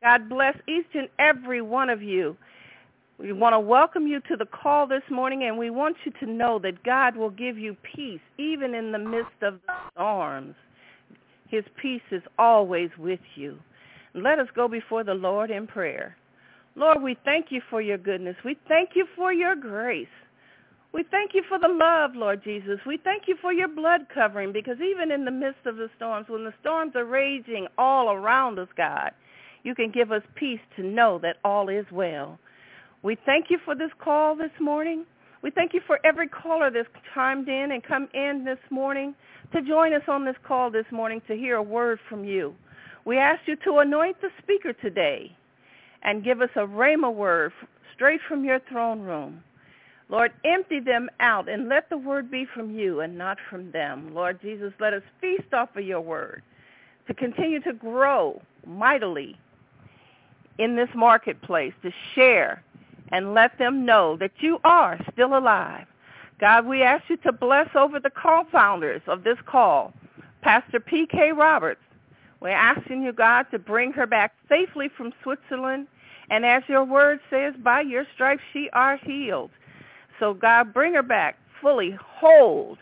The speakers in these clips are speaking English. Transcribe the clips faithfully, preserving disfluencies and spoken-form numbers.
God bless each and every one of you. We want to welcome you to the call this morning, and we want you to know that God will give you peace even in the midst of the storms. His peace is always with you. Let us go before the Lord in prayer. Lord, we thank you for your goodness. We thank you for your grace. We thank you for the love, Lord Jesus. We thank you for your blood covering, because even in the midst of the storms, when the storms are raging all around us, God, you can give us peace to know that all is well. We thank you for this call this morning. We thank you for every caller that's chimed in and come in this morning to join us on this call this morning to hear a word from you. We ask you to anoint the speaker today and give us a rhema word straight from your throne room. Lord, empty them out and let the word be from you and not from them. Lord Jesus, let us feast off of your word to continue to grow mightily in this marketplace, to share and let them know that you are still alive. God, we ask you to bless over the co-founders of this call, Pastor P K Roberts. We're asking you, God, to bring her back safely from Switzerland. And as your word says, by your stripes she are healed. So, God, bring her back fully whole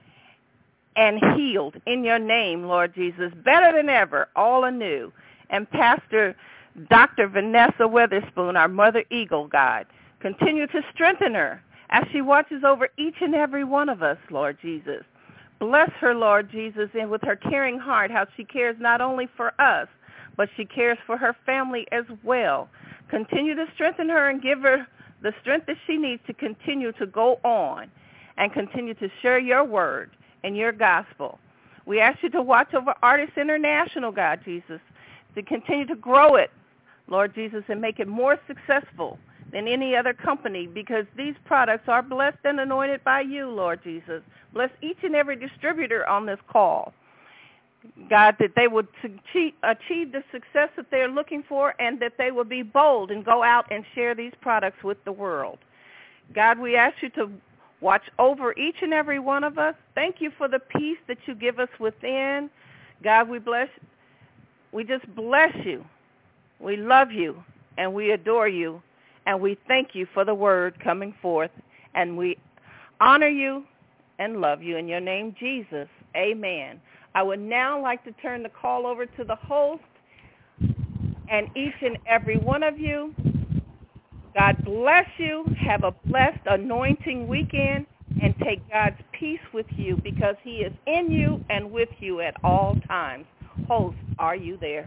and healed in your name, Lord Jesus, better than ever, all anew. And Pastor Doctor Vanessa Witherspoon, our Mother Eagle, God, continue to strengthen her as she watches over each and every one of us, Lord Jesus. Bless her, Lord Jesus, and with her caring heart, how she cares not only for us, but she cares for her family as well. Continue to strengthen her and give her the strength that she needs to continue to go on and continue to share your word and your gospel. We ask you to watch over Artists International, God Jesus, to continue to grow it, Lord Jesus, and make it more successful than any other company, because these products are blessed and anointed by you, Lord Jesus. Bless each and every distributor on this call, God, that they would achieve the success that they're looking for, and that they will be bold and go out and share these products with the world. God, we ask you to watch over each and every one of us. Thank you for the peace that you give us within. God, we bless, we just bless you. We love you, and we adore you, and we thank you for the word coming forth, and we honor you and love you in your name, Jesus. Amen. I would now like to turn the call over to the host and each and every one of you. God bless you. Have a blessed anointing weekend, and take God's peace with you, because he is in you and with you at all times. Host, are you there?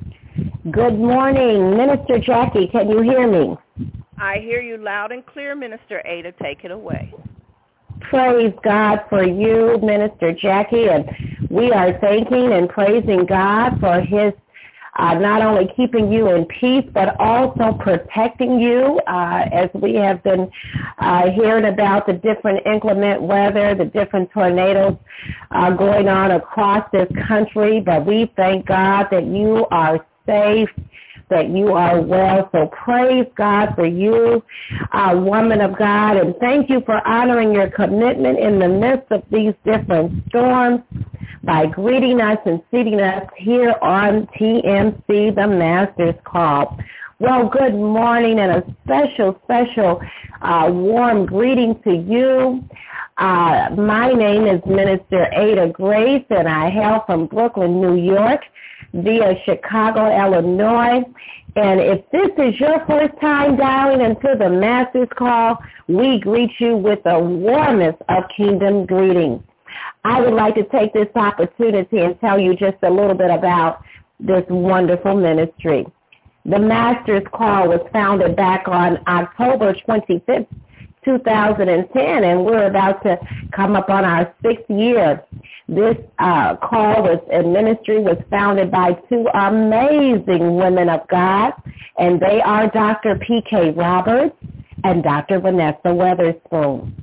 Good morning, Minister Jackie. Can you hear me? I hear you loud and clear, Minister Ada. Take it away. Praise God for you, Minister Jackie, and we are thanking and praising God for his uh, not only keeping you in peace, but also protecting you uh, as we have been uh, hearing about the different inclement weather, the different tornadoes uh, going on across this country. But we thank God that you are safe, that you are well. So praise God for you, uh, woman of God, and thank you for honoring your commitment in the midst of these different storms by greeting us and seating us here on T M C, the Master's Call. Well, good morning, and a special, special uh, warm greeting to you. Uh, my name is Minister Ada Grace, and I hail from Brooklyn, New York, via Chicago, Illinois. And if this is your first time dialing into the Master's Call, we greet you with the warmest of kingdom greetings. I would like to take this opportunity and tell you just a little bit about this wonderful ministry. The Master's Call was founded back on October twenty-fifth, two thousand ten, and we're about to come up on our sixth year. This uh, call was, and ministry was founded by two amazing women of God, and they are Doctor P K Roberts and Doctor Vanessa Witherspoon.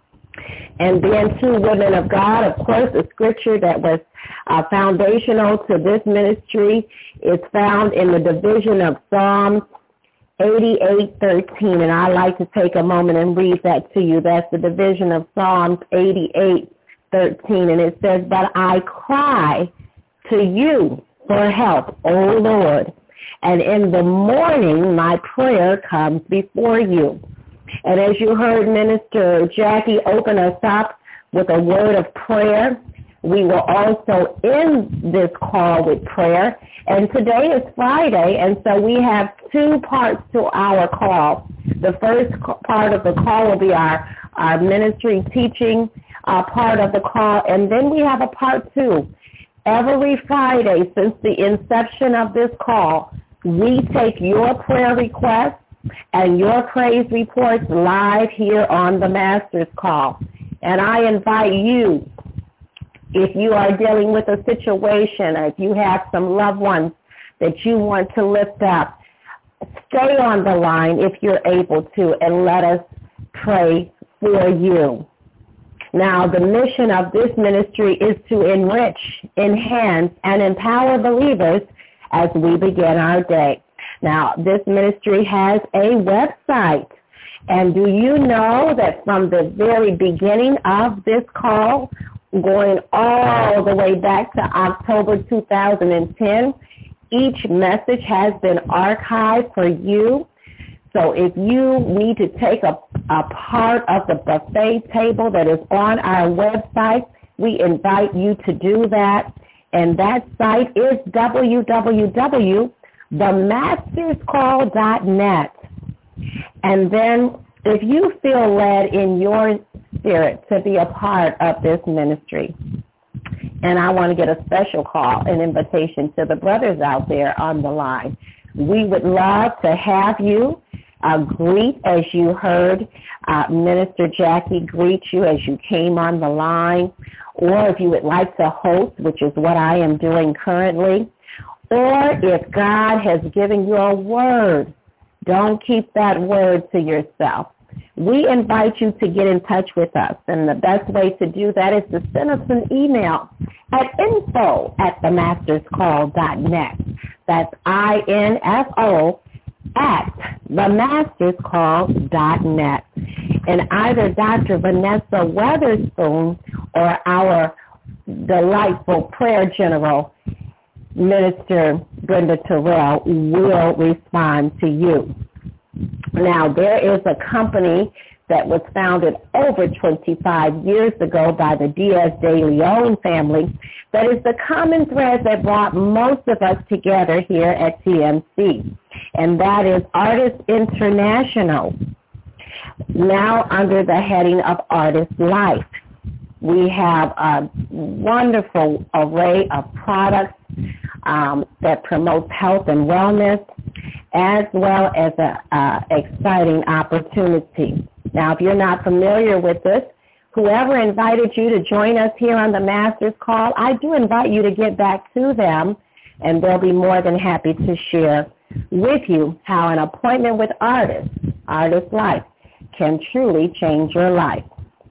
And then two women of God, of course, the scripture that was uh, foundational to this ministry is found in the division of Psalms eighty-eight thirteen, and I'd like to take a moment and read that to you. That's the division of Psalms eighty-eight thirteen, and it says, "But I cry to you for help, O Lord, And in the morning, my prayer comes before you. And as you heard Minister Jackie open us up with a word of prayer, we will also end this call with prayer. And today is Friday, and so we have two parts to our call. The first part of the call will be our, our ministry teaching uh, part of the call, and then we have a part two. Every Friday since the inception of this call, we take your prayer requests and your praise reports live here on the Master's Call. And I invite you, if you are dealing with a situation, or if you have some loved ones that you want to lift up, stay on the line if you're able to, and let us pray for you. Now, the mission of this ministry is to enrich, enhance, and empower believers as we begin our day. Now, this ministry has a website. And do you know that from the very beginning of this call, going all the way back to October two thousand ten, each message has been archived for you. So if you need to take a, a part of the buffet table that is on our website, we invite you to do that. And that site is w w w dot the masters call dot net. And then if you feel led in your spirit to be a part of this ministry, and I want to get a special call, an invitation to the brothers out there on the line, we would love to have you uh, greet, as you heard uh, Minister Jackie greet you as you came on the line, or if you would like to host, which is what I am doing currently, or if God has given you a word, don't keep that word to yourself. We invite you to get in touch with us, and the best way to do that is to send us an email at info at the masters call dot net. That's I N F O at the masters call dot net. And either Doctor Vanessa Weatherspoon or our delightful prayer general, Minister Brenda Terrell, will respond to you. Now, there is a company that was founded over twenty-five years ago by the Diaz de Leon family that is the common thread that brought most of us together here at T M C, and that is Artist International, now under the heading of Artist Life. We have a wonderful array of products um, that promotes health and wellness, as well as an uh, exciting opportunity. Now, if you're not familiar with this, whoever invited you to join us here on the Master's Call, I do invite you to get back to them, and they'll be more than happy to share with you how an appointment with Artist, Artist Life, can truly change your life.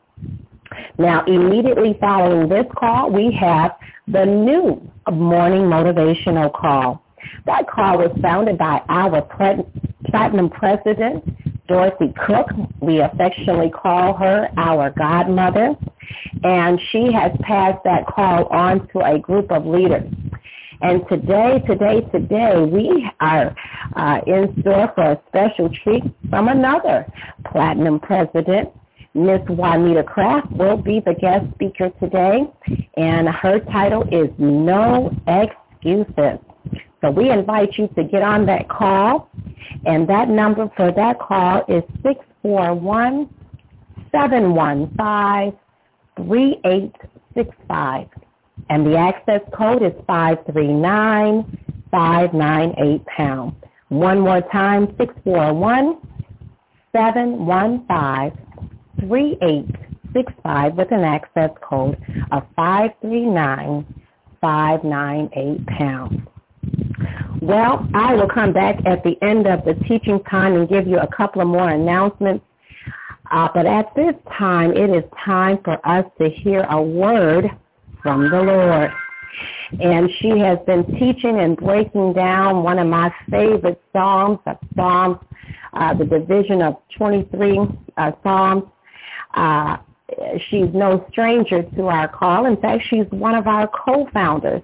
Now, immediately following this call, we have the new morning motivational call. That call was founded by our pre- platinum president, Dorothy Cook. We affectionately call her our godmother, and she has passed that call on to a group of leaders. And today, today, today, we are uh, in store for a special treat from another platinum president. Miss Juanita Kraft will be the guest speaker today, and her title is No Excuses. So we invite you to get on that call, and that number for that call is six four one, seven one five, three eight six five, and the access code is five three nine, five nine eight pound. One more time, six four one, seven one five, three eight six five with an access code of five three nine, five nine eight pound. Well, I will come back at the end of the teaching time and give you a couple of more announcements. Uh, but at this time, it is time for us to hear a word from the Lord. And she has been teaching and breaking down one of my favorite psalms, of Psalms, uh, the division of twenty-three uh, Psalms. Uh, she's no stranger to our call. In fact, she's one of our co-founders.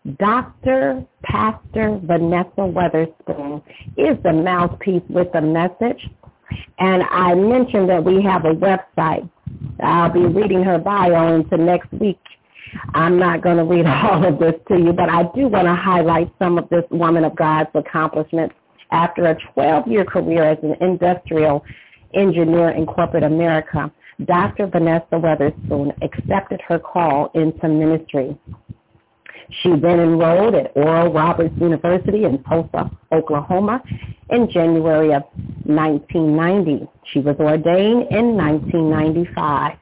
Doctor Pastor Vanessa Weatherspoon is the mouthpiece with the message. And I mentioned that we have a website. I'll be reading her bio into next week. I'm not going to read all of this to you, but I do want to highlight some of this woman of God's accomplishments. After a twelve-year career as an industrial engineer in corporate America, Doctor Vanessa Weatherspoon accepted her call into ministry. She then enrolled at Oral Roberts University in Tulsa, Oklahoma in January of nineteen ninety. She was ordained in nineteen ninety-five.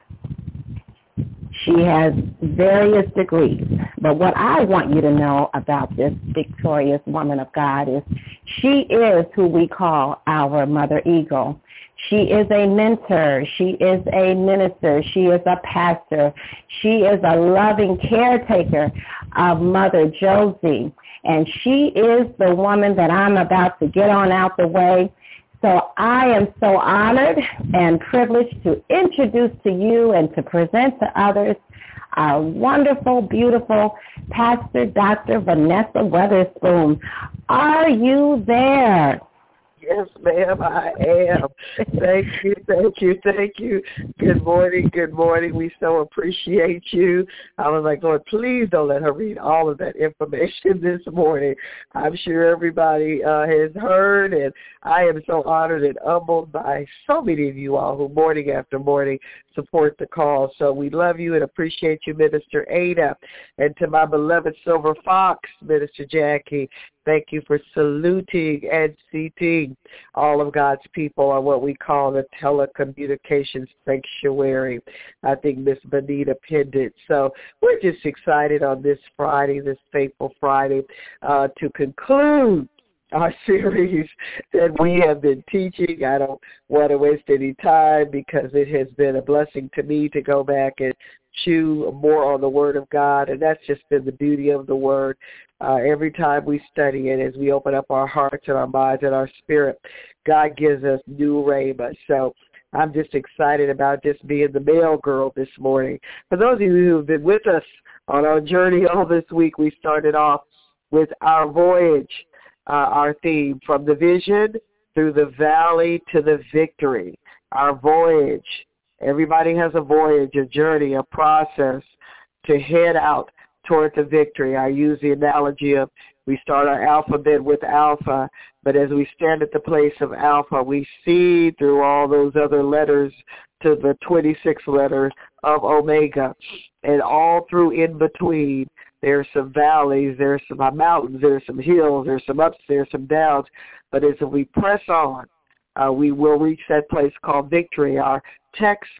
She has various degrees, but what I want you to know about this victorious woman of God is she is who we call our Mother Eagle. She is a mentor. She is a minister. She is a pastor. She is a loving caretaker of Mother Josie, and she is the woman that I'm about to get on out the way. So I am so honored and privileged to introduce to you and to present to others our wonderful, beautiful Pastor Doctor Vanessa Weatherspoon. Are you there? Yes, ma'am, I am. Thank you, thank you, thank you. Good morning, good morning. We so appreciate you. I was like, Lord, please don't let her read all of that information this morning. I'm sure everybody uh, has heard, and I am so honored and humbled by so many of you all who morning after morning support the call. So we love you and appreciate you, Minister Ada. And to my beloved Silver Fox, Minister Jackie, thank you for saluting and seating all of God's people on what we call the telecommunications sanctuary. I think Miss Benita pinned it. So we're just excited on this Friday, this fateful Friday, uh, to conclude our series that we have been teaching. I don't want to waste any time because it has been a blessing to me to go back and chew more on the Word of God, and that's just been the beauty of the Word. Uh, every time we study it, as we open up our hearts and our minds and our spirit, God gives us new rhema. So I'm just excited about just being the male girl this morning. For those of you who have been with us on our journey all this week, we started off with our voyage, uh, our theme, from the vision through the valley to the victory. Our voyage. Everybody has a voyage, a journey, a process to head out toward the victory. I use the analogy of we start our alphabet with alpha, but as we stand at the place of alpha, we see through all those other letters to the twenty-sixth letter of omega. And all through in between, there's some valleys, there's some mountains, there's some hills, there's some ups, there's some downs. But as we press on, uh, we will reach that place called victory. Our text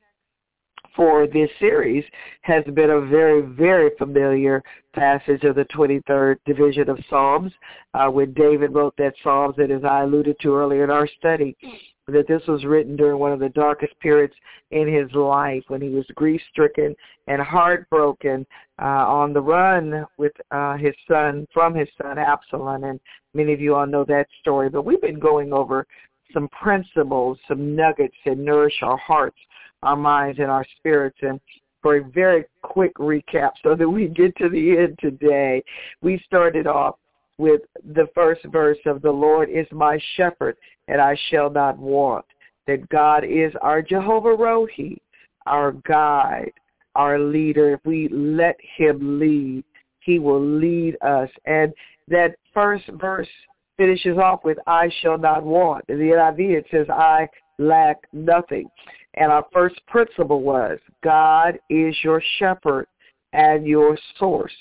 for this series has been a very, very familiar passage of the twenty-third division of Psalms, uh, when David wrote that Psalms that, as I alluded to earlier in our study, that this was written during one of the darkest periods in his life when he was grief-stricken and heartbroken, uh, on the run with uh, his son, from his son Absalom, and many of you all know that story. But we've been going over some principles, some nuggets that nourish our hearts, our minds, and our spirits. And for a very quick recap so that we get to the end today, we started off with the first verse of the Lord is my shepherd, and I shall not want. That God is our Jehovah Rohi, our guide, our leader. If we let him lead, he will lead us. And that first verse finishes off with I shall not want. In the N I V it says I lack nothing. And our first principle was God is your shepherd and your source.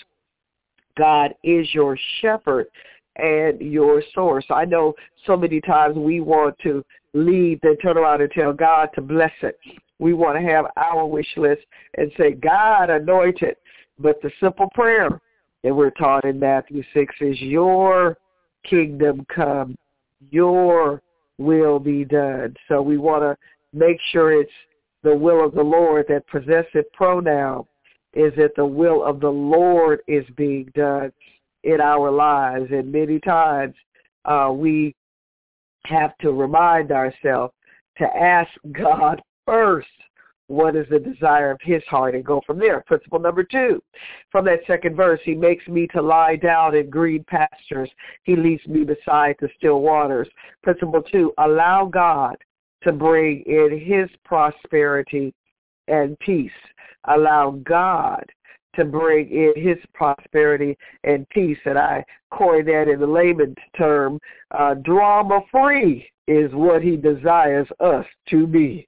God is your shepherd and your source. I know so many times we want to leave, then turn around and tell God to bless it. We want to have our wish list and say, God, anoint it. But the simple prayer that we're taught in Matthew six is your kingdom come, your will be done. So we want to make sure it's the will of the Lord. That possessive pronoun is that the will of the Lord is being done in our lives. And many times uh, we have to remind ourselves to ask God first what is the desire of his heart, and go from there. Principle number two, from that second verse, he makes me to lie down in green pastures. He leads me beside the still waters. Principle two, allow God to bring in his prosperity and peace. Allow God to bring in his prosperity and peace. And I coined that in the layman's term, uh, drama-free is what he desires us to be.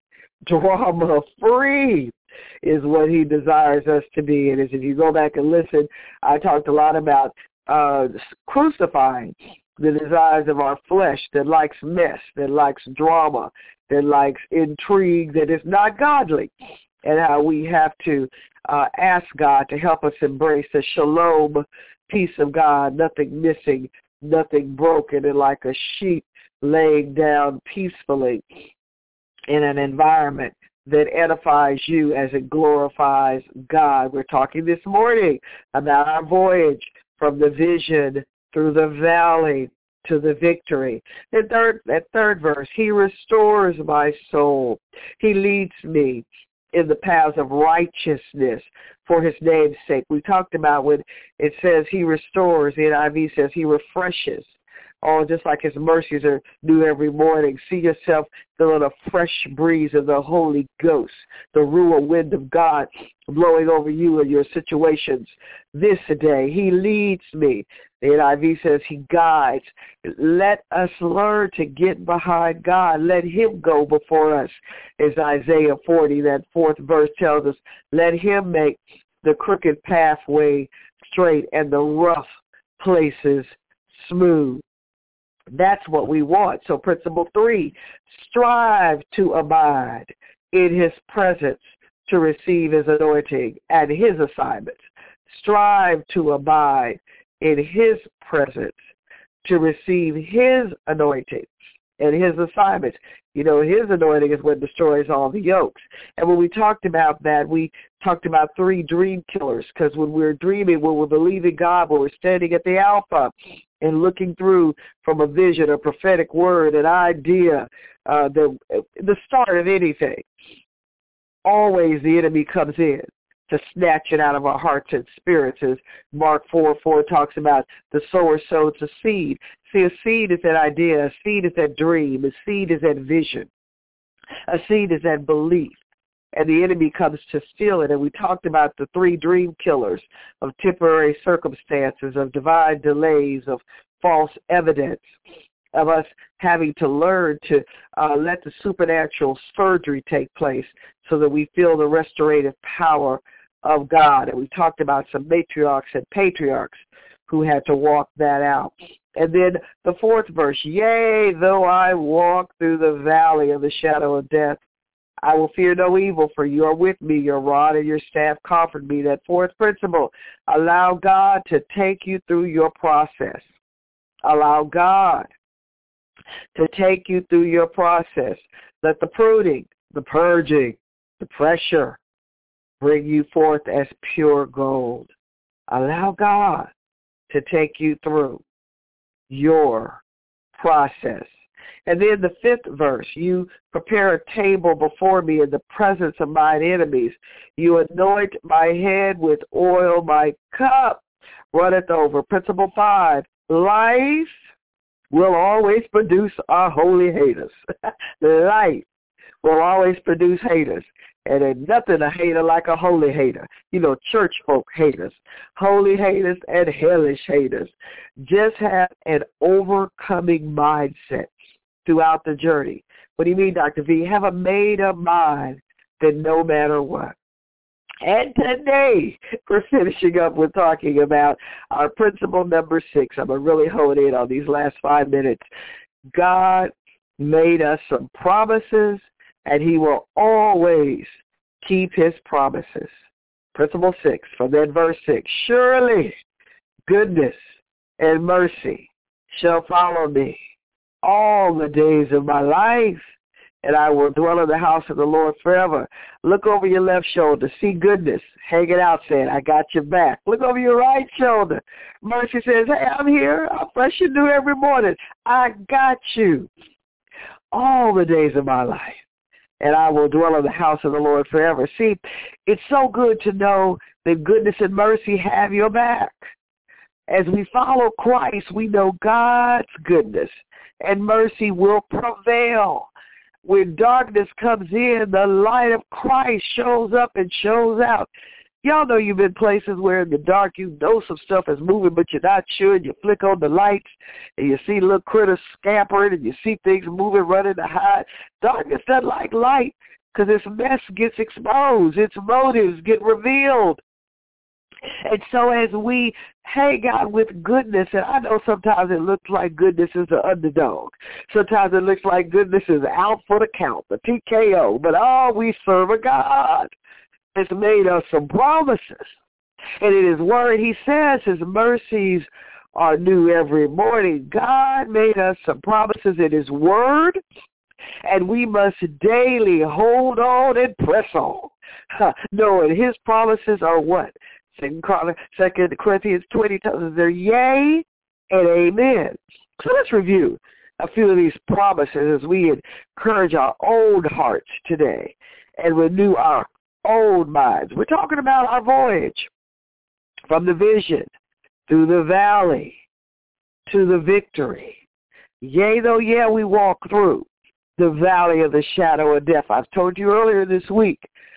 Drama-free is what he desires us to be. And as if you go back and listen, I talked a lot about uh, crucifying the desires of our flesh that likes mess, that likes drama, that likes intrigue, that is not godly, and how we have to uh, ask God to help us embrace the shalom peace of God, nothing missing, nothing broken, and like a sheep laying down peacefully in an environment that edifies you as it glorifies God. We're talking this morning about our voyage from the vision through the valley to the victory. And third, that third verse, he restores my soul. He leads me in the paths of righteousness for his name's sake. We talked about when it says he restores, the N I V says he refreshes. Oh, just like his mercies are new every morning. See yourself feeling a fresh breeze of the Holy Ghost, the rural wind of God blowing over you and your situations this day. He leads me. The N I V says he guides. Let us learn to get behind God. Let him go before us. As Isaiah forty, that fourth verse tells us, let him make the crooked pathway straight and the rough places smooth. That's what we want. So principle three, strive to abide in his presence to receive his anointing and his assignments. Strive to abide in his presence to receive his anointing and his assignments. You know, his anointing is what destroys all the yokes. And when we talked about that, we talked about three dream killers, because when we're dreaming, when we're believing God, when we're standing at the Alpha and looking through from a vision, a prophetic word, an idea, uh, the, the start of anything, always the enemy comes in to snatch it out of our hearts and spirits, as Mark four four talks about the sower sows a seed. See, a seed is that idea, a seed is that dream, a seed is that vision, a seed is that belief, and the enemy comes to steal it. And we talked about the three dream killers of temporary circumstances, of divine delays, of false evidence, of us having to learn to uh, let the supernatural surgery take place so that we feel the restorative power of God. And we talked about some matriarchs and patriarchs who had to walk that out. And then the fourth verse, yea, though I walk through the valley of the shadow of death, I will fear no evil, for you are with me. Your rod and your staff comfort me. That fourth principle, allow God to take you through your process. Allow God to take you through your process. Let the pruning, the purging, the pressure bring you forth as pure gold. Allow God to take you through your process. And then the fifth verse, you prepare a table before me in the presence of mine enemies. You anoint my head with oil, my cup runneth over. Principle five, life will always produce our holy haters. Life will always produce haters. And there's nothing a hater like a holy hater. You know, church folk haters, holy haters and hellish haters. Just have an overcoming mindset throughout the journey. What do you mean, Doctor V? Have a made-up mind that no matter what. And today, we're finishing up with talking about our principle number six. I'm going to really hone in on these last five minutes. God made us some promises, and he will always keep his promises. Principle six, from that verse six, surely goodness and mercy shall follow me all the days of my life, and I will dwell in the house of the Lord forever. Look over your left shoulder. See goodness hanging out saying, I got your back. Look over your right shoulder. Mercy says, hey, I'm here. I'm fresh and new every morning. I got you all the days of my life. and I will dwell in the house of the Lord forever. See, it's so good to know that goodness and mercy have your back. As we follow Christ, we know God's goodness and mercy will prevail. When darkness comes in, the light of Christ shows up and shows out. Y'all know you've been places where in the dark you know some stuff is moving, but you're not sure, and you flick on the lights, and you see little critters scampering, and you see things moving, running to hide. Darkness doesn't like light because its mess gets exposed. Its motives get revealed. And so as we hang out with goodness, and I know sometimes it looks like goodness is the underdog. Sometimes it looks like goodness is out for the count, the T K O. But oh, we serve a God that's made us some promises. And in his word, he says his mercies are new every morning. God made us some promises in his word, and we must daily hold on and press on. Huh. Knowing his promises are what? Second Corinthians twenty tells us they're yea and amen. So let's review a few of these promises as we encourage our old hearts today and renew our old minds. We're talking about our voyage from the vision through the valley to the victory. Yea, though, yeah, we walk through the valley of the shadow of death. I've told you earlier this week,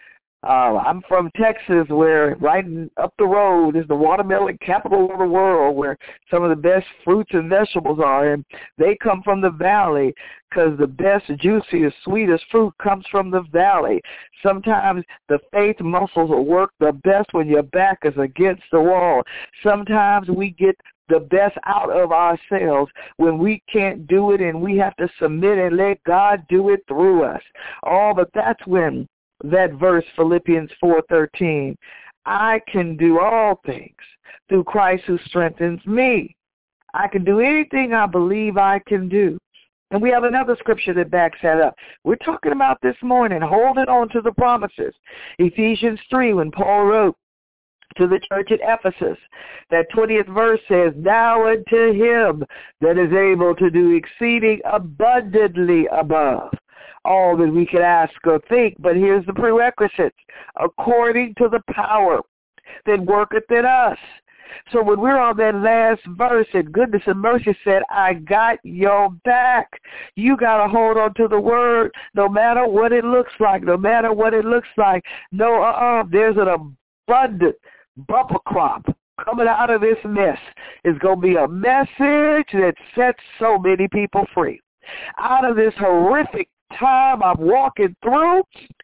Uh, I'm from Texas, where right up the road is the watermelon capital of the world, where some of the best fruits and vegetables are, and they come from the valley because the best, juiciest, sweetest fruit comes from the valley. Sometimes the faith muscles will work the best when your back is against the wall. Sometimes we get the best out of ourselves when we can't do it, and we have to submit and let God do it through us. Oh, but that's when that verse, Philippians four thirteen, I can do all things through Christ who strengthens me. I can do anything I believe I can do. And we have another scripture that backs that up. We're talking about this morning, holding on to the promises. Ephesians three, when Paul wrote to the church at Ephesus, that twentieth verse says, now unto him that is able to do exceeding abundantly above all that we could ask or think. But here's the prerequisites: according to the power that worketh in us. So when we're on that last verse, and goodness and mercy said, I got your back. You got to hold on to the word no matter what it looks like, no matter what it looks like. No, uh-uh, there's an abundant bumper crop coming out of this mess. It's going to be a message that sets so many people free. Out of this horrific time I'm walking through,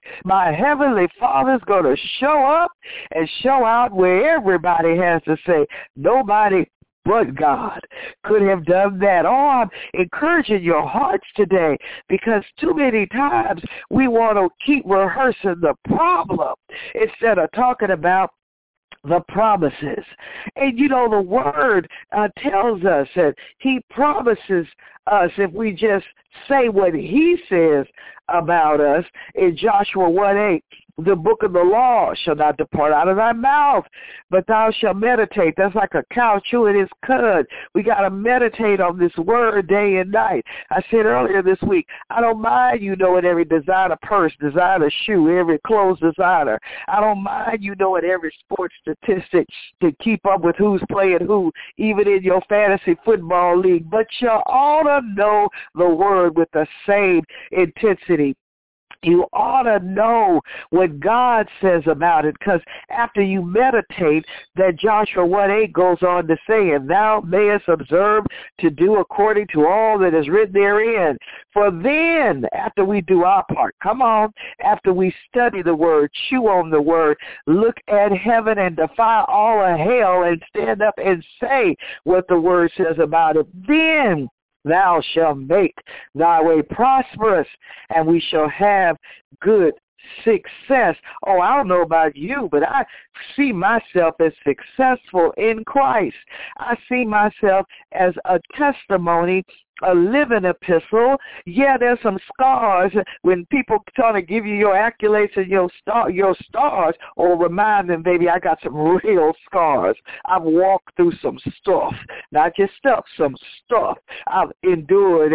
my Heavenly Father's going to show up and show out where everybody has to say, nobody but God could have done that. Oh, I'm encouraging your hearts today, because too many times we want to keep rehearsing the problem instead of talking about the promises. And you know, the word uh, tells us that he promises us if we just say what he says about us. In Joshua one eight, the book of the law shall not depart out of thy mouth, but thou shalt meditate. That's like a cow chewing his cud. We got to meditate on this word day and night. I said earlier this week, I don't mind you knowing every designer purse, designer shoe, every clothes designer. I don't mind you knowing every sports statistic to keep up with who's playing who, even in your fantasy football league. But you ought to know the word with the same intensity. You ought to know what God says about it, because after you meditate, that Joshua one eight goes on to say, and thou mayest observe to do according to all that is written therein. For then, after we do our part, come on, after we study the word, chew on the word, look at heaven and defy all of hell and stand up and say what the word says about it, then thou shalt make thy way prosperous, and we shall have good success. Oh, I don't know about you, but I see myself as successful in Christ. I see myself as a testimony, a living epistle. Yeah, there's some scars. When people try to give you your accolades and your star, your stars, or remind them, baby, I got some real scars. I've walked through some stuff, not just stuff, some stuff. I've endured as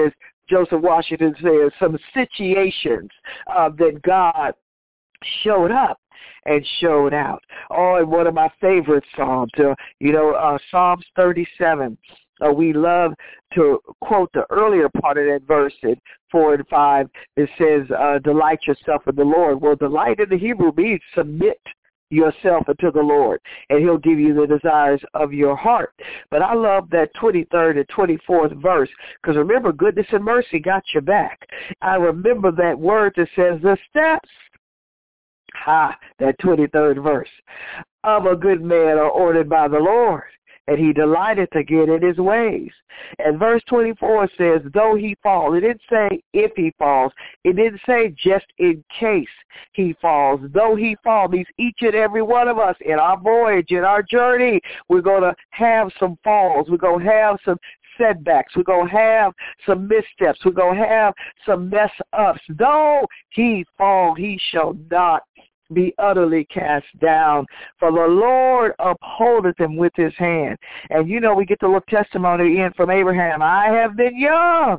Joseph Washington says, some situations uh, that God showed up and showed out. Oh, and one of my favorite Psalms, uh, you know, uh, Psalms thirty-seven. Uh, we love to quote the earlier part of that verse in four and five. It says, uh, delight yourself in the Lord. Well, delight in the Hebrew means submit yourself unto the Lord, and he'll give you the desires of your heart. But I love that twenty-third and twenty-fourth verse, because remember, goodness and mercy got your back. I remember that word that says the steps, ha, that twenty-third verse, of a good man are ordered by the Lord, and he delighteth again in his ways. And verse twenty-four says, though he fall. It didn't say if he falls. It didn't say just in case he falls. Though he fall means each and every one of us in our voyage, in our journey, we're going to have some falls. We're going to have some setbacks. We're going to have some missteps. We're going to have some mess ups. Though he fall, he shall not be utterly cast down, for the Lord upholdeth him with his hand. And you know, we get the little testimony in from Abraham, I have been young,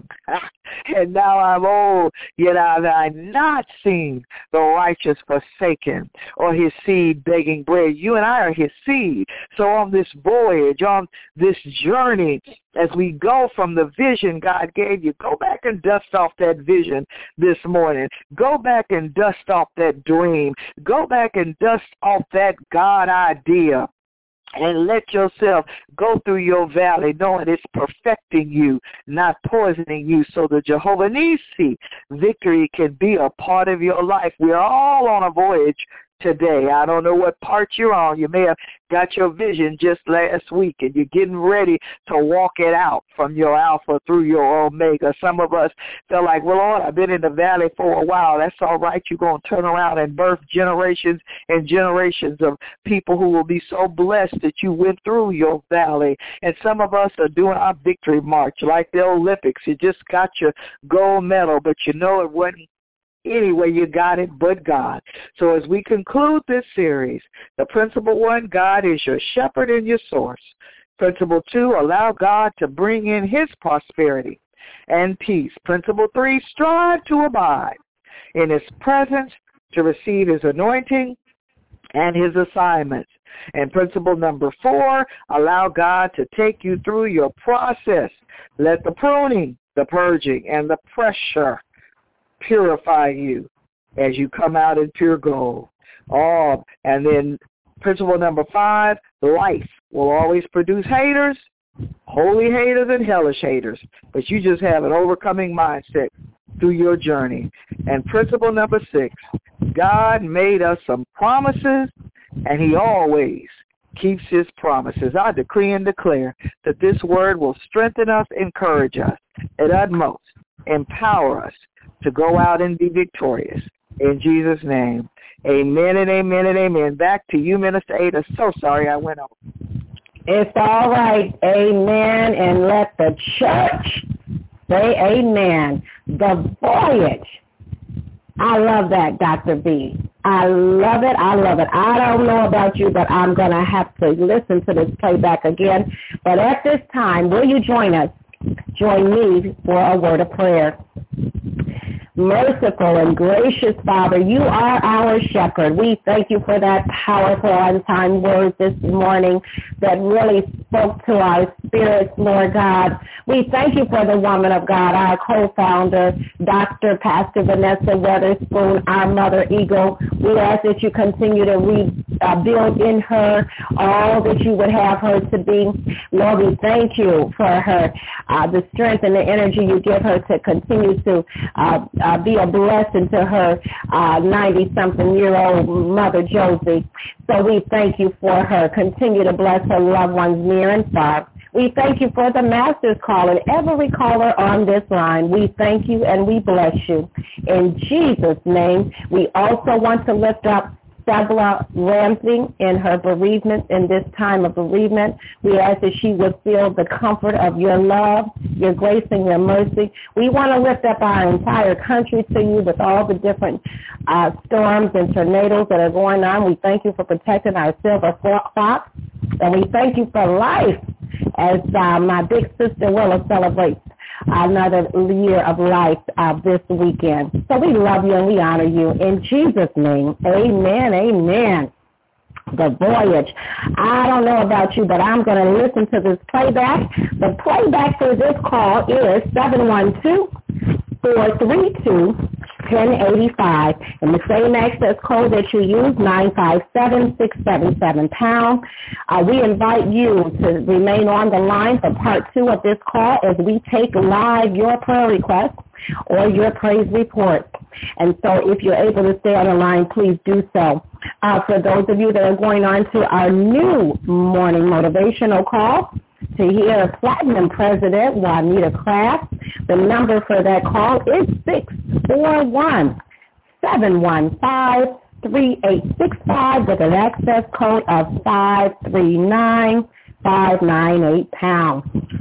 and now I'm old, yet have I not seen the righteous forsaken, or his seed begging bread. You and I are his seed. So on this voyage, on this journey, as we go from the vision God gave you, go back and dust off that vision this morning. Go back and dust off that dream. Go back and dust off that God idea. And let yourself go through your valley knowing it's perfecting you, not poisoning you, so the Jehovah Nissi victory can be a part of your life. We're all on a voyage today. I don't know what part you're on. You may have got your vision just last week, and you're getting ready to walk it out from your Alpha through your Omega. Some of us feel like, well, Lord, I've been in the valley for a while. That's all right. You're going to turn around and birth generations and generations of people who will be so blessed that you went through your valley. And some of us are doing our victory march like the Olympics. You just got your gold medal, but you know it wasn't anyway you got it but God. So as we conclude this series, the principle one, God is your shepherd and your source. Principle two, allow God to bring in his prosperity and peace. Principle three, strive to abide in his presence to receive his anointing and his assignments. And principle number four, allow God to take you through your process. Let the pruning, the purging, and the pressure purify you as you come out in pure gold. Oh, and then principle number five, life will always produce haters, holy haters and hellish haters, but you just have an overcoming mindset through your journey. And principle number six, God made us some promises, and he always keeps his promises. I decree and declare that this word will strengthen us, encourage us, at utmost, empower us to go out and be victorious. In Jesus' name, amen and amen and amen. Back to you, Minister Ada. So sorry I went over. It's all right. Amen. And let the church say amen. The voyage. I love that, Doctor B. I love it. I love it. I don't know about you, but I'm going to have to listen to this playback again. But at this time, will you join us? Join me for a word of prayer. Merciful and gracious Father, you are our shepherd. We thank you for that powerful on-time word this morning that really spoke to our spirits, Lord God. We thank you for the woman of God, our co-founder, Doctor Pastor Vanessa Weatherspoon, our mother eagle. We ask that you continue to rebuild in her all that you would have her to be. Lord, we thank you for her, uh, the strength and the energy you give her to continue to uh, Uh, be a blessing to her uh, ninety-something-year-old mother, Josie. So we thank you for her. Continue to bless her loved ones near and far. We thank you for the master's call and every caller on this line. We thank you and we bless you. In Jesus' name, we also want to lift up Sabla Ramsey in her bereavement, in this time of bereavement. We ask that she would feel the comfort of your love, your grace, and your mercy. We want to lift up our entire country to you with all the different uh, storms and tornadoes that are going on. We thank you for protecting our silver fox, and we thank you for life as uh, my big sister Willa celebrates another year of life uh, this weekend. So we love you and we honor you. In Jesus' name, amen, amen. The voyage. I don't know about you, but I'm going to listen to this playback. The playback for this call is seven one two, four three two, one zero eight five. And the same access code that you use, nine five seven, six seven seven pound. Uh, we invite you to remain on the line for part two of this call as we take live your prayer request or your praise report. And so if you're able to stay on the line, please do so. Uh, for those of you that are going on to our new morning motivational call to hear Platinum President Juanita Craft, the number for that call is six four one, seven one five, three eight six five with an access code of five three nine, five nine eight pound.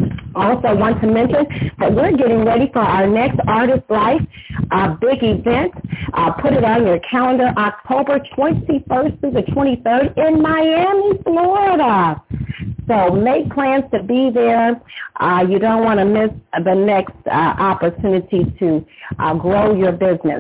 Also want to mention that we're getting ready for our next Artist Life uh, big event. Uh, put it on your calendar, October twenty-first through the twenty-third in Miami, Florida. So make plans to be there. Uh, you don't want to miss the next uh, opportunity to uh, grow your business.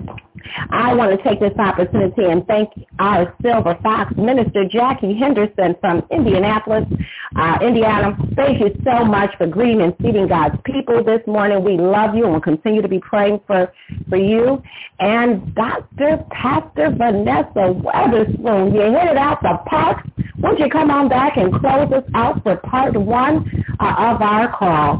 I want to take this opportunity and thank our Silver Fox, Minister Jackie Henderson from Indianapolis, uh, Indiana. Thank you so much for greeting and feeding God's people this morning. We love you and we'll continue to be praying for, for you. And Doctor Pastor Vanessa Weatherspoon, you hit it out the park. Won't you come on back and close us out for part one uh, of our call?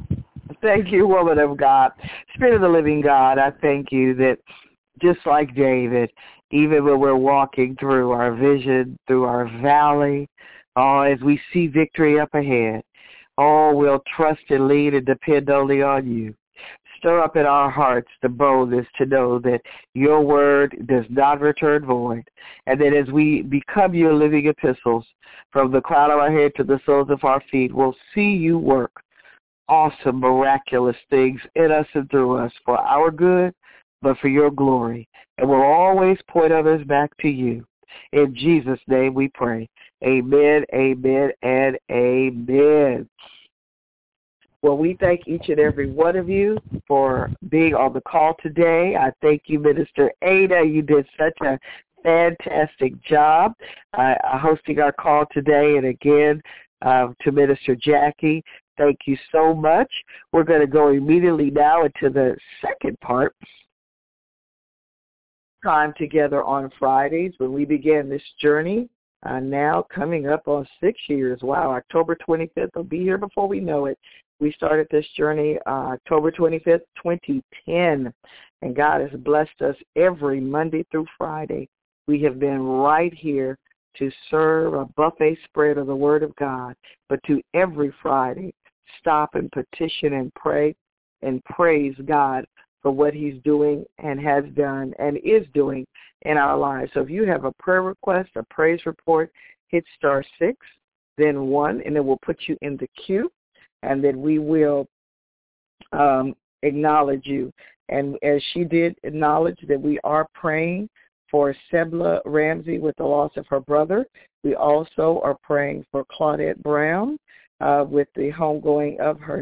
Thank you, woman of God. Spirit of the living God, I thank you that just like David, even when we're walking through our vision, through our valley, oh, as we see victory up ahead, oh, we'll trust and lean and depend only on you. Stir up in our hearts the boldness to know that your word does not return void, and that as we become your living epistles, from the crown of our head to the soles of our feet, we'll see you work awesome, miraculous things in us and through us for our good, but for your glory. And we'll always point others back to you. In Jesus' name we pray. Amen, amen, and amen. Well, we thank each and every one of you for being on the call today. I thank you, Minister Ada. You did such a fantastic job uh, hosting our call today. And again, uh, to Minister Jackie, thank you so much. We're going to go immediately now into the second part. Time together on Fridays when we began this journey. Uh, now coming up on six years. Wow, October twenty-fifth will be here before we know it. We started this journey uh, October twenty-fifth, twenty ten, and God has blessed us every Monday through Friday. We have been right here to serve a buffet spread of the Word of God, but to every Friday stop and petition and pray and praise God for what he's doing and has done and is doing in our lives. So if you have a prayer request, a praise report, hit star six, then one, and it will put you in the queue, and then we will um, acknowledge you. And as she did acknowledge that we are praying for Sebla Ramsey with the loss of her brother, we also are praying for Claudette Brown uh, with the homegoing of her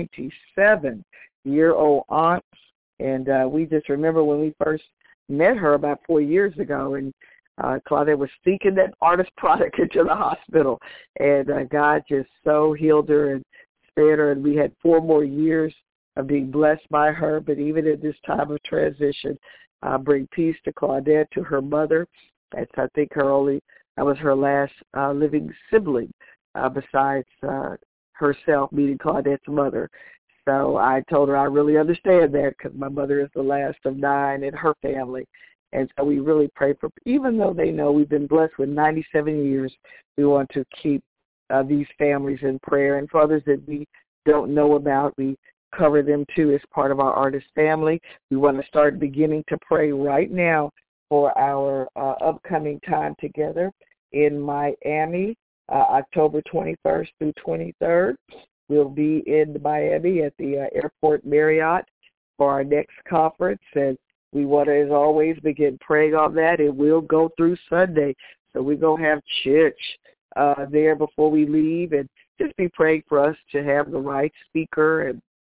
ninety-seven-year-old aunt. And uh, we just remember when we first met her about four years ago, and uh, Claudette was sneaking that artist product into the hospital. And uh, God just so healed her and spared her. And we had four more years of being blessed by her. But even at this time of transition, uh, bring peace to Claudette, to her mother. That's, I think, her only, that was her last uh, living sibling uh, besides uh, herself, meeting Claudette's mother. So I told her I really understand that because my mother is the last of nine in her family. And so we really pray for, even though they know we've been blessed with ninety-seven years, we want to keep uh, these families in prayer. And for others that we don't know about, we cover them too as part of our artist family. We want to start beginning to pray right now for our uh, upcoming time together in Miami, uh, October twenty-first through twenty-third. We'll be in Miami at the uh, Airport Marriott for our next conference, and we want to, as always, begin praying on that. It will go through Sunday, so we're going to have church uh, there before we leave, and just be praying for us to have the right speaker and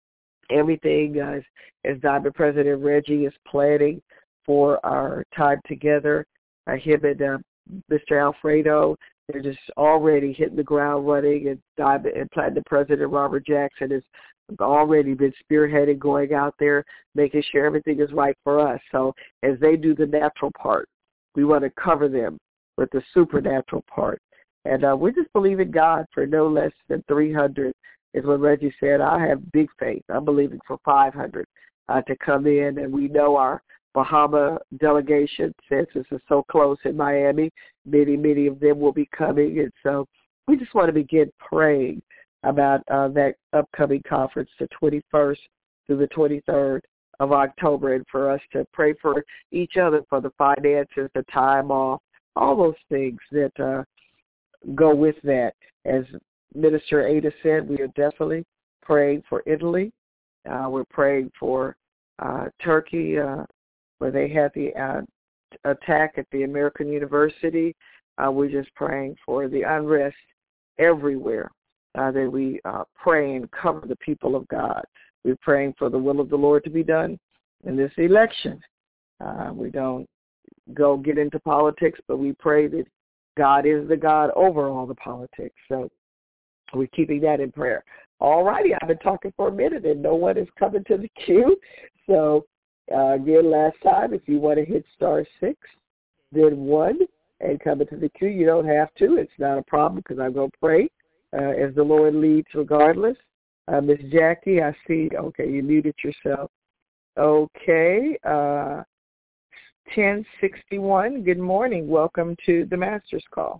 everything uh, as Diamond President Reggie is planning for our time together. Uh, him and uh, Mister Alfredo, they're just already hitting the ground running, and Diamond and Platinum President Robert Jackson has already been spearheading, going out there, making sure everything is right for us. So as they do the natural part, we want to cover them with the supernatural part. And uh, we just believe in God for no less than three hundred, is what Reggie said. I have big faith. I'm believing for five hundred uh, to come in, and we know our Bahama delegation, since this is so close in Miami, many, many of them will be coming. And so we just want to begin praying about uh, that upcoming conference, the twenty-first through the twenty-third of October, and for us to pray for each other for the finances, the time off, all those things that uh, go with that. As Minister Ada said, we are definitely praying for Italy. Uh, we're praying for uh, Turkey, uh, where they had the uh, attack at the American University. Uh, we're just praying for the unrest everywhere, uh, that we uh, pray and cover the people of God. We're praying for the will of the Lord to be done in this election. Uh, we don't go get into politics, but we pray that God is the God over all the politics. So we're keeping that in prayer. All righty, I've been talking for a minute and no one is coming to the queue. So uh, again, last time, if you want to hit star six, then one, and come into the queue, you don't have to. It's not a problem because I'm going to pray uh, as the Lord leads regardless. Uh, Miss Jackie, I see. Okay, you muted yourself. Okay. Uh, ten sixty-one, good morning. Welcome to the Master's Call.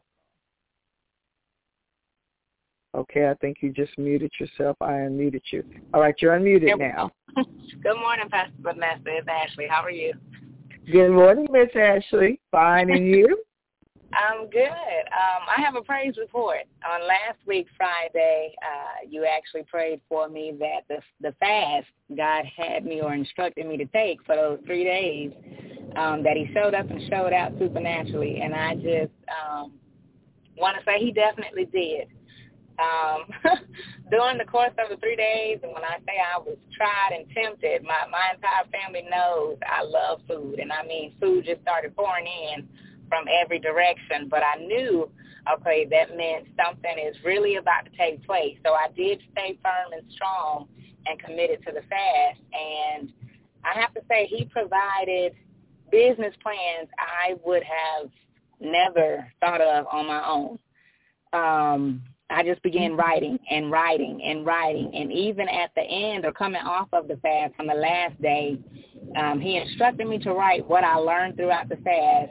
Okay, I think you just muted yourself. I unmuted you. All right, you're unmuted now. Good morning, Pastor Vanessa. It's Ashley. How are you? Good morning, Miss Ashley. Fine, and you? I'm good. Um, I have a praise report. On last week, Friday, uh, you actually prayed for me that the the fast God had me or instructed me to take for those three days, um, that he showed up and showed out supernaturally. And I just um, want to say he definitely did. Um, during the course of the three days, and when I say I was tried and tempted, my, my entire family knows I love food. And I mean, food just started pouring in from every direction. But I knew, okay, that meant something is really about to take place. So I did stay firm and strong and committed to the fast. And I have to say he provided business plans I would have never thought of on my own. Um, I just began writing and writing and writing. And even at the end or coming off of the fast on the last day, um, he instructed me to write what I learned throughout the fast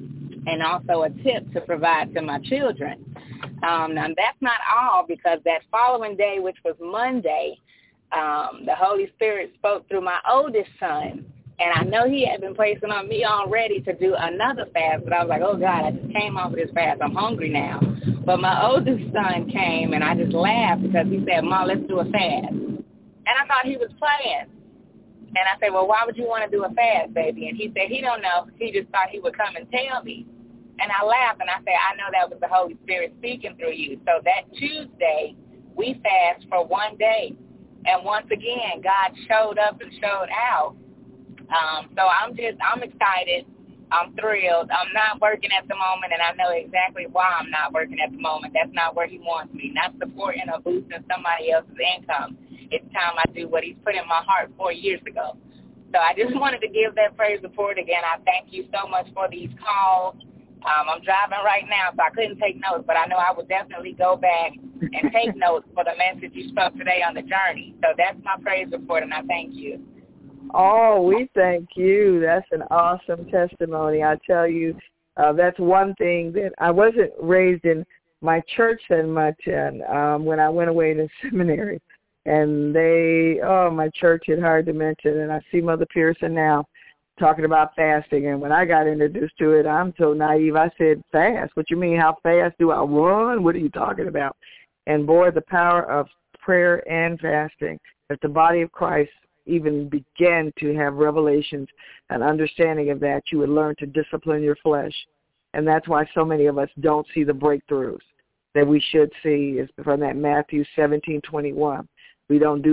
and also a tip to provide to my children. Um, now, that's not all, because that following day, which was Monday, um, the Holy Spirit spoke through my oldest son. And I know he had been placing on me already to do another fast, but I was like, oh, God, I just came off of this fast. I'm hungry now. But my oldest son came, and I just laughed because he said, Mom, let's do a fast. And I thought he was playing. And I said, well, why would you want to do a fast, baby? And he said, he don't know. He just thought he would come and tell me. And I laughed, and I said, I know that was the Holy Spirit speaking through you. So that Tuesday, we fast for one day. And once again, God showed up and showed out. Um, so I'm just, I'm excited. I'm thrilled. I'm not working at the moment, and I know exactly why I'm not working at the moment. That's not where he wants me, not supporting or boosting somebody else's income. It's time I do what he's put in my heart four years ago. So I just wanted to give that praise report again. I thank you so much for these calls. Um, I'm driving right now, so I couldn't take notes, but I know I will definitely go back and take notes for the message you spoke today on the journey. So that's my praise report, and I thank you. Oh, we thank you. That's an awesome testimony. I tell you, uh, that's one thing that I wasn't raised in my church that much and, um, when I went away to seminary. And they, oh, my church is hard to mention. And I see Mother Pearson now talking about fasting. And when I got introduced to it, I'm so naive. I said, fast? What you mean, how fast do I run? What are you talking about? And, boy, the power of prayer and fasting. If the body of Christ even begin to have revelations and understanding of that, you would learn to discipline your flesh. And that's why so many of us don't see the breakthroughs that we should see, is from that Matthew seventeen twenty-one. We don't do the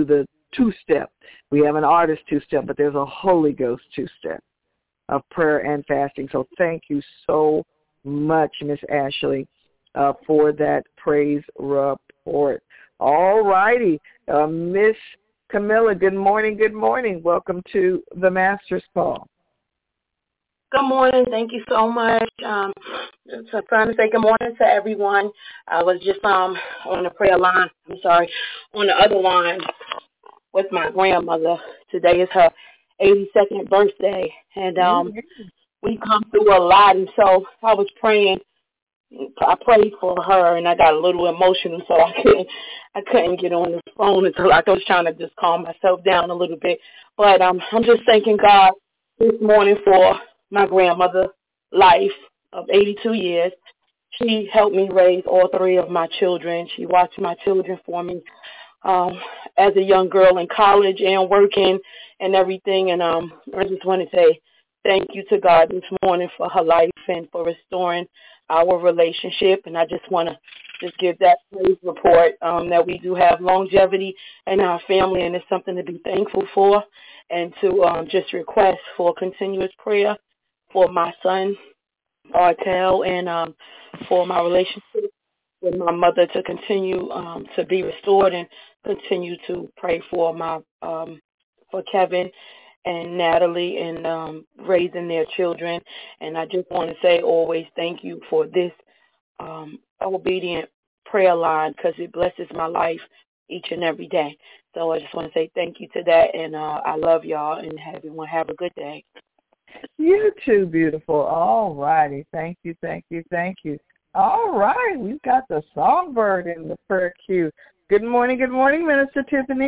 two-step. We have an artist two-step, but there's a Holy Ghost two-step of prayer and fasting. So thank you so much, Miss Ashley, uh, for that praise report. All righty. Uh, Miss Camilla, good morning, good morning. Welcome to the Master's Call. Good morning. Thank you so much. Um, so I'm trying to say good morning to everyone. I was just um on the prayer line, I'm sorry, on the other line with my grandmother. Today is her eighty-second birthday, and um, we come through a lot, and so I was praying. I prayed for her, and I got a little emotional, so I couldn't, I couldn't get on the phone until I was trying to just calm myself down a little bit. But um, I'm just thanking God this morning for my grandmother's life of eighty-two years. She helped me raise all three of my children. She watched my children for me um, as a young girl in college and working and everything. And um, I just want to say thank you to God this morning for her life and for restoring our relationship. And I just want to just give that praise report um, that we do have longevity in our family, and it's something to be thankful for, and to um, just request for continuous prayer for my son, Artel, and um, for my relationship with my mother to continue um, to be restored, and continue to pray for my um, for Kevin and Natalie and um, raising their children. And I just want to say always thank you for this um, obedient prayer line, because it blesses my life each and every day. So I just want to say thank you to that, and uh, I love y'all, and everyone have a good day. You too, beautiful. All righty. Thank you, thank you, thank you. All right. We've got the songbird in the prayer queue. Good morning, good morning, Minister Tiffany.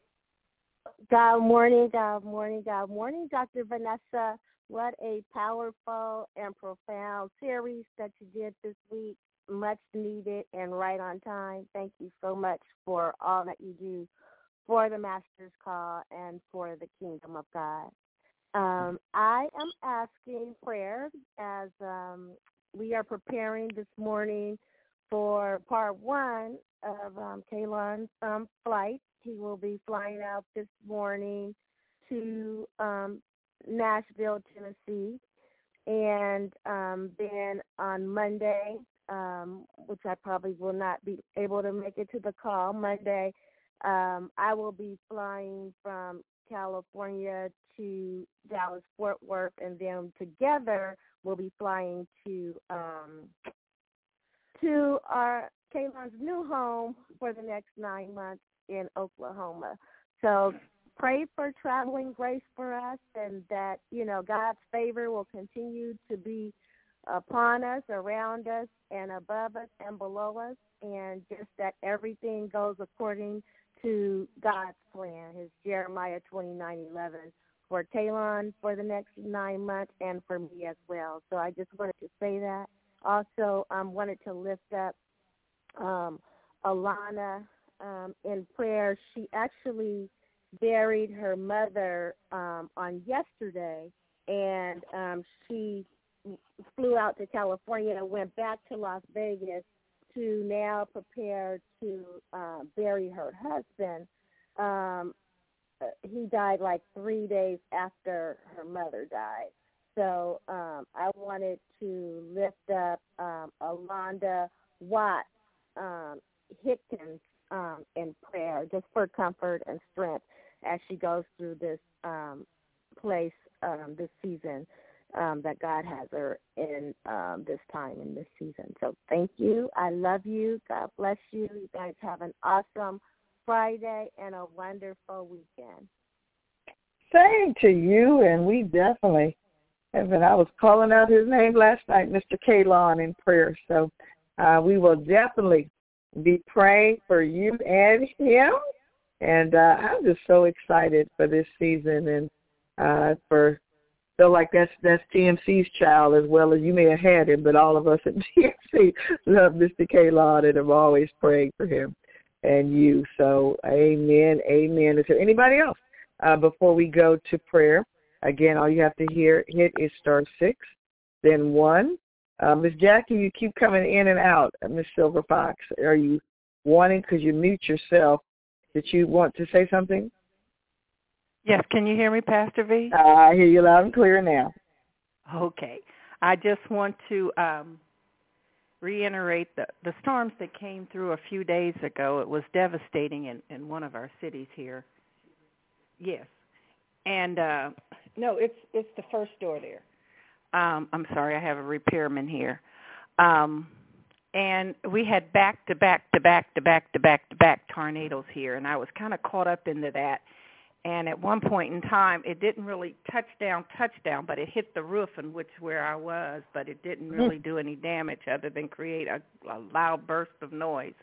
Good morning, good morning, good morning, Doctor Vanessa. What a powerful and profound series that you did this week. Much needed and right on time. Thank you so much for all that you do for the Master's Call and for the Kingdom of God. Um, I am asking prayer as um, we are preparing this morning for part one of um, Kalon's um, flight. He will be flying out this morning to um, Nashville, Tennessee, and um, then on Monday, um, which I probably will not be able to make it to the call, Monday, um, I will be flying from California to Dallas-Fort Worth, and then together we'll be flying to um, to our Kalon's new home for the next nine months in Oklahoma. So pray for traveling grace for us, and that, you know, God's favor will continue to be upon us, around us, and above us and below us, and just that everything goes according to God's plan, his Jeremiah twenty-nine eleven, for Kalon for the next nine months and for me as well. So I just wanted to say that. Also, I um, wanted to lift up um, Alana um, in prayer. She actually buried her mother um, on yesterday, and um, she flew out to California and went back to Las Vegas to now prepare to uh, bury her husband. Um, he died like three days after her mother died. So um, I wanted to lift up um, Alonda Watt um, Hickens um, in prayer, just for comfort and strength as she goes through this um, place um, this season um, that God has her in um, this time in this season. So thank you. I love you. God bless you. You guys have an awesome Friday and a wonderful weekend. Same to you, and we definitely have been. I was calling out his name last night, Mister Kalon, in prayer. So uh, we will definitely be praying for you and him. And uh, I'm just so excited for this season, and uh, for feel like that's that's T M C's child as well, as you may have had him, but all of us at T M C love Mister Kalon and are always praying for him and you. So amen, amen. Is there anybody else uh, before we go to prayer? Again, all you have to hear hit is star six, then one. Uh, Miss Jackie, you keep coming in and out. Uh, Miss Silver Fox, are you wanting, because you mute yourself, that you want to say something? Yes, can you hear me, Pastor V? I hear you loud and clear now. Okay. I just want to um, reiterate the, the storms that came through a few days ago. It was devastating in, in one of our cities here. Yes. And, uh, no, it's it's the first door there. Um, I'm sorry, I have a repairman here. Um, and we had back-to-back, to-back, to-back, to-back, to-back tornadoes here, and I was kind of caught up into that. And at one point in time, it didn't really touch down, touch down, but it hit the roof, in which where I was, but it didn't really do any damage other than create a, a loud burst of noise.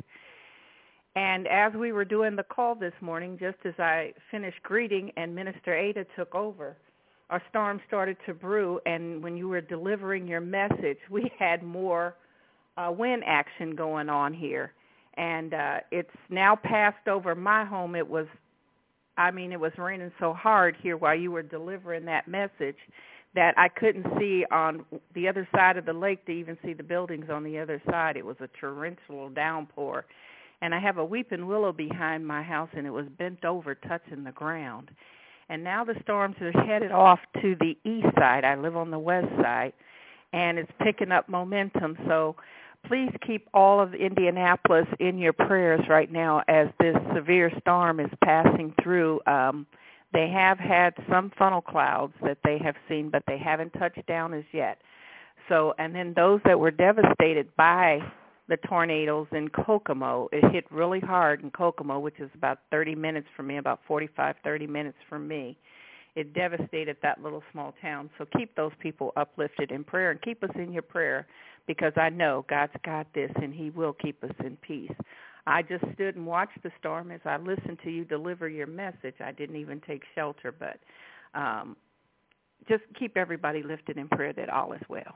And as we were doing the call this morning, just as I finished greeting and Minister Ada took over, our storm started to brew, and when you were delivering your message, we had more uh, wind action going on here. And uh, it's now passed over my home. It was I mean, it was raining so hard here while you were delivering that message that I couldn't see on the other side of the lake to even see the buildings on the other side. It was a torrential downpour. And I have a weeping willow behind my house, and it was bent over touching the ground. And now the storms are headed off to the east side. I live on the west side, and it's picking up momentum. So please keep all of Indianapolis in your prayers right now as this severe storm is passing through. Um, they have had some funnel clouds that they have seen, but they haven't touched down as yet. So, and then those that were devastated by the tornadoes in Kokomo, it hit really hard in Kokomo, which is about thirty minutes from me, about forty-five, thirty minutes from me. It devastated that little small town. So keep those people uplifted in prayer and keep us in your prayer, because I know God's got this and he will keep us in peace. I just stood and watched the storm as I listened to you deliver your message. I didn't even take shelter, but um, just keep everybody lifted in prayer that all is well.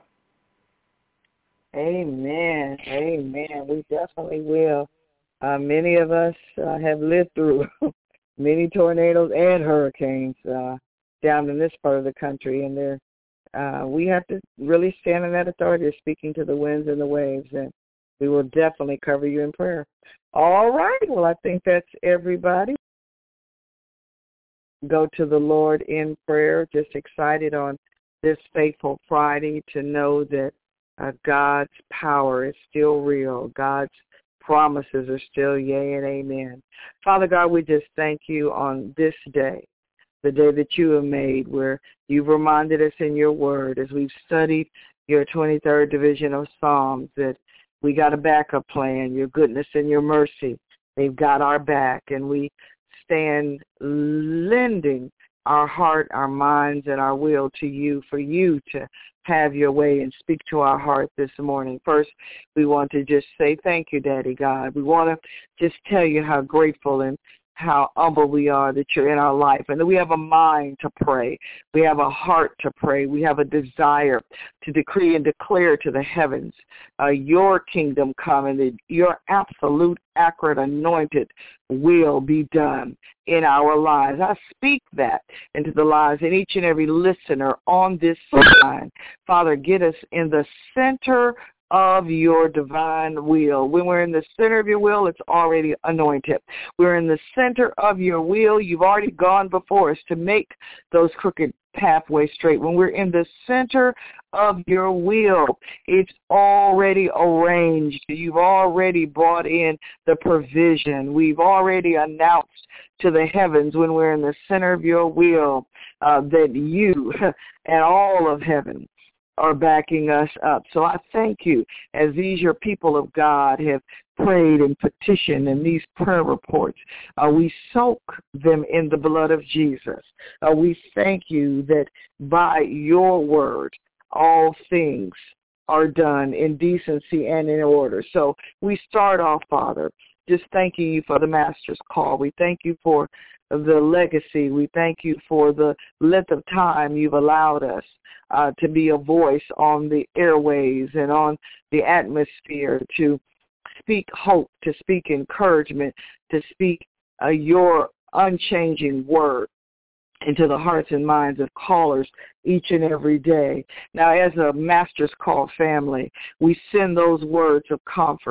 Amen. Amen. We definitely will. Uh, many of us uh, have lived through many tornadoes and hurricanes uh, down in this part of the country, and they're Uh, we have to really stand in that authority of speaking to the winds and the waves, and we will definitely cover you in prayer. All right. Well, I think that's everybody. Go to the Lord in prayer. Just excited on this faithful Friday to know that uh, God's power is still real. God's promises are still yea and amen. Father God, we just thank you on this day, the day that you have made, where you've reminded us in your word as we've studied your twenty-third division of Psalms that we got a backup plan, your goodness and your mercy. They've got our back, and we stand lending our heart, our minds, and our will to you for you to have your way and speak to our heart this morning. First, we want to just say thank you, Daddy God. We want to just tell you how grateful and how humble we are that you're in our life, and that we have a mind to pray. We have a heart to pray. We have a desire to decree and declare to the heavens uh, your kingdom come, and that your absolute, accurate, anointed will be done in our lives. I speak that into the lives of each and every listener on this line. Father, get us in the center of your divine will. When we're in the center of your will, it's already anointed. We're in the center of your will. You've already gone before us to make those crooked pathways straight. When we're in the center of your will, it's already arranged. You've already brought in the provision. We've already announced to the heavens when we're in the center of your will uh, that you and all of heaven are backing us up. So I thank you as these your people of God have prayed and petitioned in these prayer reports. Uh, we soak them in the blood of Jesus. Uh, we thank you that by your word all things are done in decency and in order. So we start off, Father, just thanking you for the Master's call. We thank you for the legacy. We thank you for the length of time you've allowed us uh, to be a voice on the airways and on the atmosphere, to speak hope, to speak encouragement, to speak uh, your unchanging word into the hearts and minds of callers each and every day. Now, as a Master's Call family, we send those words of comfort,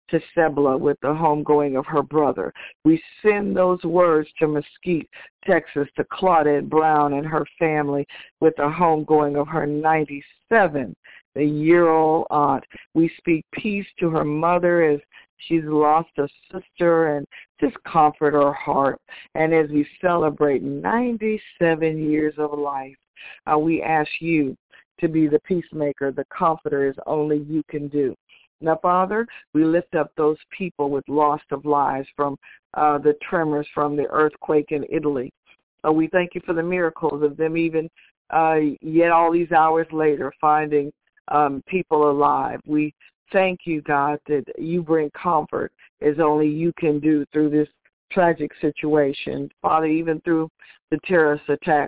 to Sebla with the homegoing of her brother. We send those words to Mesquite, Texas, to Claudette Brown and her family with the homegoing of her ninety-seven, the year-old aunt. We speak peace to her mother as she's lost a sister, and just comfort her heart. And as we celebrate ninety-seven years of life, uh, we ask you to be the peacemaker, the comforter, as only you can do. Now, Father, we lift up those people with loss of lives from uh, the tremors, from the earthquake in Italy. Uh, we thank you for the miracles of them even uh, yet all these hours later finding um, people alive. We thank you, God, that you bring comfort as only you can do through this tragic situation. Father, even through the terrorist attack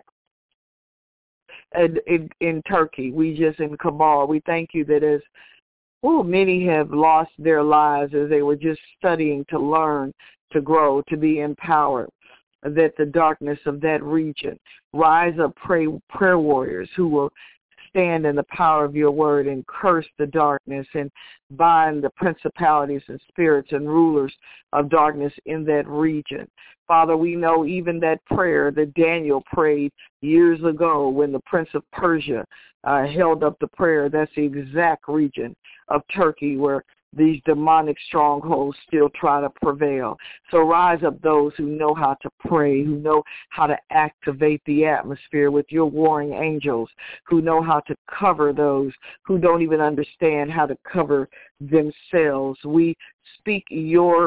in, in, in Turkey, we just in Kabul, we thank you that as oh, many have lost their lives as they were just studying to learn, to grow, to be empowered, that the darkness of that region, rise up pray, prayer warriors who will stand in the power of your word and curse the darkness and bind the principalities and spirits and rulers of darkness in that region. Father, we know even that prayer that Daniel prayed years ago when the Prince of Persia uh, held up the prayer, that's the exact region of Turkey where these demonic strongholds still try to prevail. So rise up those who know how to pray, who know how to activate the atmosphere with your warring angels, who know how to cover those who don't even understand how to cover themselves. We speak your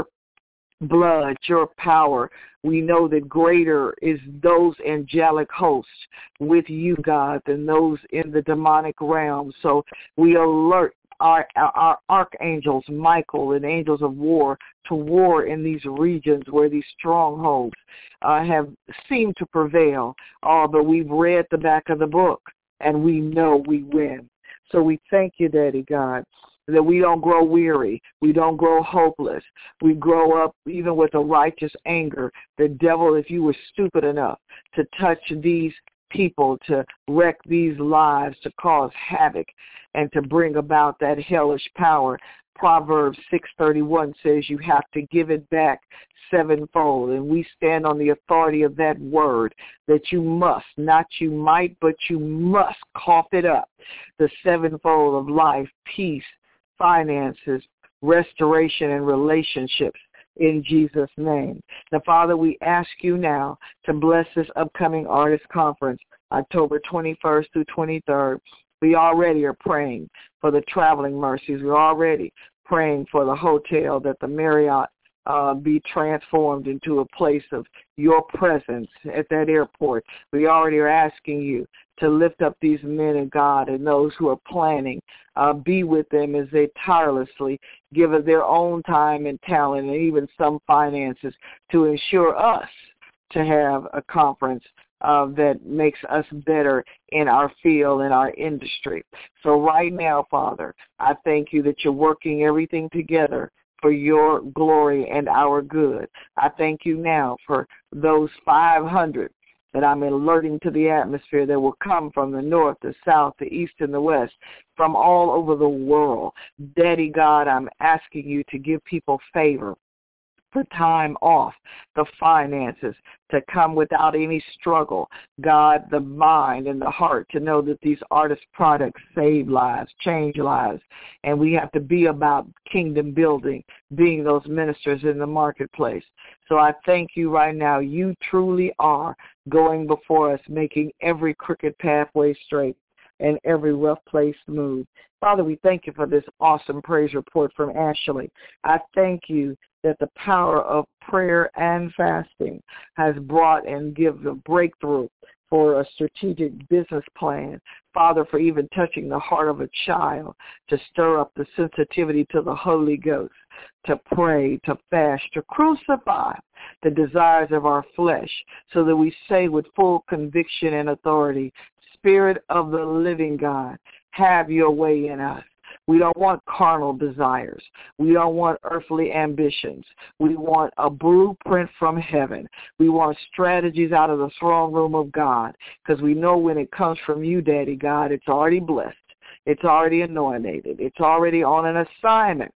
blood, your power. We know that greater is those angelic hosts with you, God, than those in the demonic realm. So we alert Our, our archangels, Michael, and angels of war to war in these regions where these strongholds uh, have seemed to prevail. Oh, but we've read the back of the book, and we know we win. So we thank you, Daddy God, that we don't grow weary. We don't grow hopeless. We grow up even with a righteous anger. The devil, if you were stupid enough to touch these people, to wreck these lives, to cause havoc, and to bring about that hellish power. Proverbs six thirty-one says you have to give it back sevenfold, and we stand on the authority of that word that you must, not you might, but you must cough it up. The sevenfold of life, peace, finances, restoration, and relationships. In Jesus' name. Now, Father, we ask you now to bless this upcoming artist conference, October twenty-first through twenty-third. We already are praying for the traveling mercies. We're already praying for the hotel, that the Marriott uh, be transformed into a place of your presence at that airport. We already are asking you to lift up these men of God and those who are planning. Uh, be with them as they tirelessly give of their own time and talent and even some finances to ensure us to have a conference uh, that makes us better in our field, in our industry. So right now, Father, I thank you that you're working everything together for your glory and our good. I thank you now for those five hundred that I'm alerting to the atmosphere that will come from the north, the south, the east, and the west, from all over the world. Daddy God, I'm asking you to give people favor, for time off, the finances, to come without any struggle. God, the mind and the heart to know that these artist products save lives, change lives, and we have to be about kingdom building, being those ministers in the marketplace. So I thank you right now. You truly are going before us, making every crooked pathway straight and every rough place smooth. Father, we thank you for this awesome praise report from Ashley. I thank you that the power of prayer and fasting has brought and given a breakthrough for a strategic business plan. Father, for even touching the heart of a child to stir up the sensitivity to the Holy Ghost, to pray, to fast, to crucify the desires of our flesh so that we say with full conviction and authority, Spirit of the living God, have your way in us. We don't want carnal desires. We don't want earthly ambitions. We want a blueprint from heaven. We want strategies out of the throne room of God, because we know when it comes from you, Daddy God, it's already blessed. It's already anointed. It's already on an assignment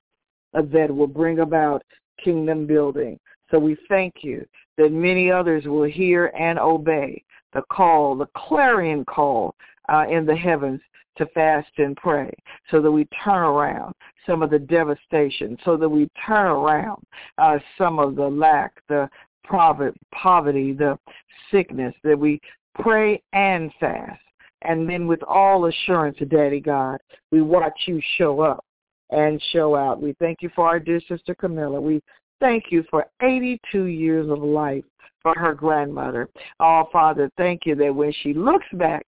uh, that will bring about kingdom building. So we thank you that many others will hear and obey the call, the clarion call uh, in the heavens to fast and pray, so that we turn around some of the devastation, so that we turn around uh, some of the lack, the poverty, the sickness, that we pray and fast. And then with all assurance, Daddy God, we watch you show up and show out. We thank you for our dear sister Camilla. We thank you for eighty-two years of life for her grandmother. Oh, Father, thank you that when she looks back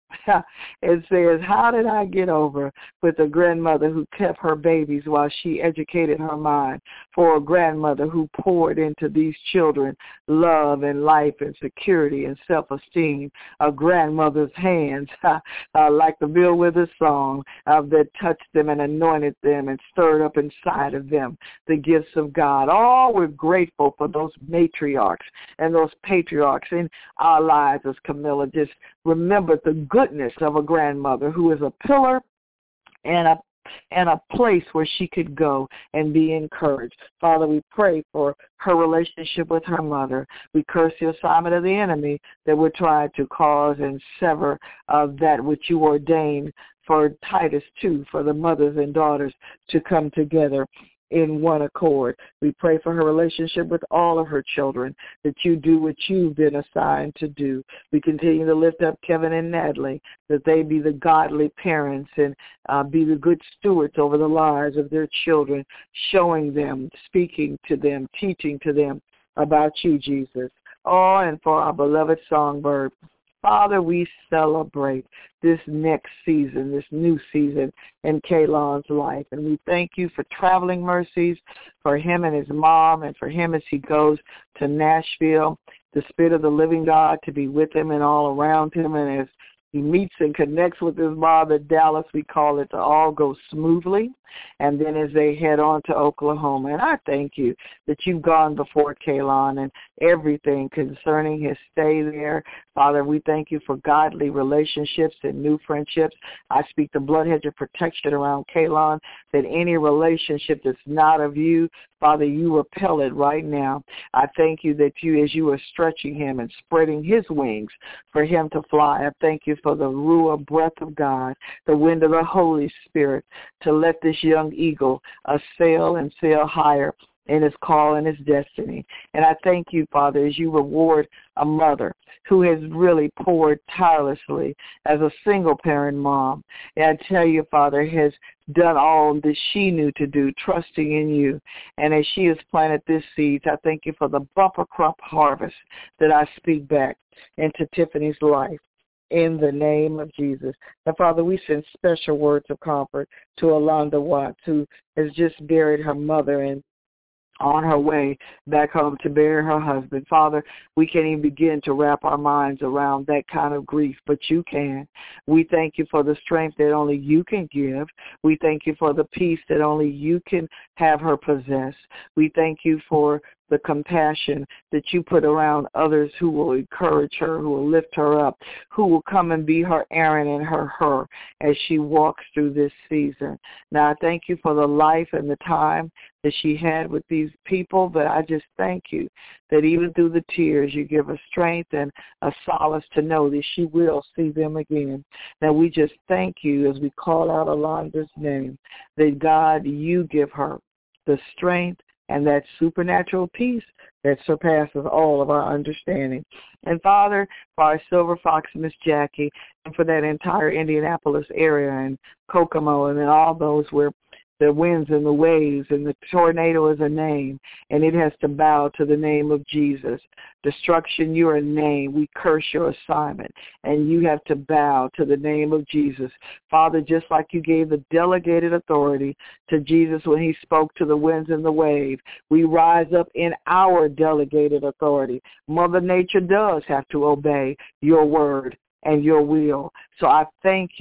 and says, how did I get over with a grandmother who kept her babies while she educated her mind, for a grandmother who poured into these children love and life and security and self-esteem, a grandmother's hands, uh, like the Bill Withers song, uh, that touched them and anointed them and stirred up inside of them the gifts of God. Oh, we're grateful for those matriarchs and those patriarchs in our lives, as Camilla just remembered the goodness of a grandmother who is a pillar and a and a place where she could go and be encouraged. Father, we pray for her relationship with her mother. We curse the assignment of the enemy that would try to cause and sever uh, that which you ordained for Titus two, for the mothers and daughters to come together in one accord. We pray for her relationship with all of her children, that you do what you've been assigned to do. We continue to lift up Kevin and Natalie, that they be the godly parents and uh, be the good stewards over the lives of their children, showing them, speaking to them, teaching to them about you, Jesus. Oh, and for our beloved Songbird, Father, we celebrate this next season, this new season in Kaylon's life. And we thank you for traveling mercies for him and his mom, and for him as he goes to Nashville, the Spirit of the living God to be with him and all around him. And as he meets and connects with his mom at Dallas, we call it to all go smoothly. And then as they head on to Oklahoma. And I thank you that you've gone before Kaylon and everything concerning his stay there. Father, we thank you for godly relationships and new friendships. I speak the blood hedge of protection around Kaylon, that any relationship that's not of you, Father, you repel it right now. I thank you that you, as you are stretching him and spreading his wings for him to fly, I thank you for the Ruah breath of God, the wind of the Holy Spirit, to let this young eagle uh, sail and sail higher in his call and his destiny. And I thank you, Father, as you reward a mother who has really poured tirelessly as a single-parent mom. And I tell you, Father, has done all that she knew to do, trusting in you. And as she has planted this seed, I thank you for the bumper crop harvest that I speak back into Tiffany's life. In the name of Jesus. Now, Father, we send special words of comfort to Alonda Watts, who has just buried her mother and on her way back home to bury her husband. Father, we can't even begin to wrap our minds around that kind of grief, but you can. We thank you for the strength that only you can give. We thank you for the peace that only you can have her possess. We thank you for the compassion that you put around others who will encourage her, who will lift her up, who will come and be her Aaron and her her as she walks through this season. Now, I thank you for the life and the time that she had with these people, but I just thank you that even through the tears, you give her strength and a solace to know that she will see them again. Now, we just thank you as we call out Alonda's name, that God, you give her the strength and that supernatural peace that surpasses all of our understanding. And Father, for our Silver Fox, Miss Jackie, and for that entire Indianapolis area and Kokomo and then all those where the winds and the waves and the tornado is a name, and it has to bow to the name of Jesus. Destruction, you're a name. We curse your assignment, and you have to bow to the name of Jesus. Father, just like you gave the delegated authority to Jesus when he spoke to the winds and the wave, we rise up in our delegated authority. Mother Nature does have to obey your word and your will. So I thank you